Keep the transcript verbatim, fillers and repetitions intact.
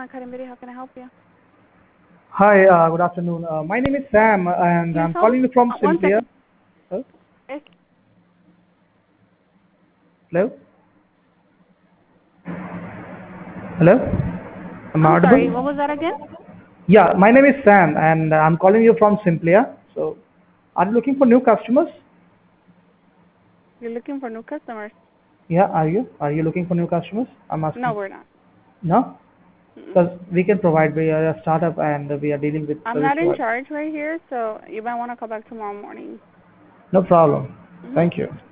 My Credit Video. How can I help you? Hi, uh, good afternoon. Uh, my name is Sam, and Please I'm hold. calling you from Uh, one Simplia. second. Hello? Es- Hello? Hello? Am I I'm sorry. What audible? was that again? Yeah, my name is Sam, and I'm calling you from Simplia. So, are you looking for new customers? You're looking for new customers? Yeah, are you? Are you looking for new customers? I'm No, asking. we're not. No? Mm-mm. Because we can provide. We are a startup, and we are dealing with I'm service not in providers. charge right here, so you might want to call back tomorrow morning. No problem. Mm-hmm. Thank you.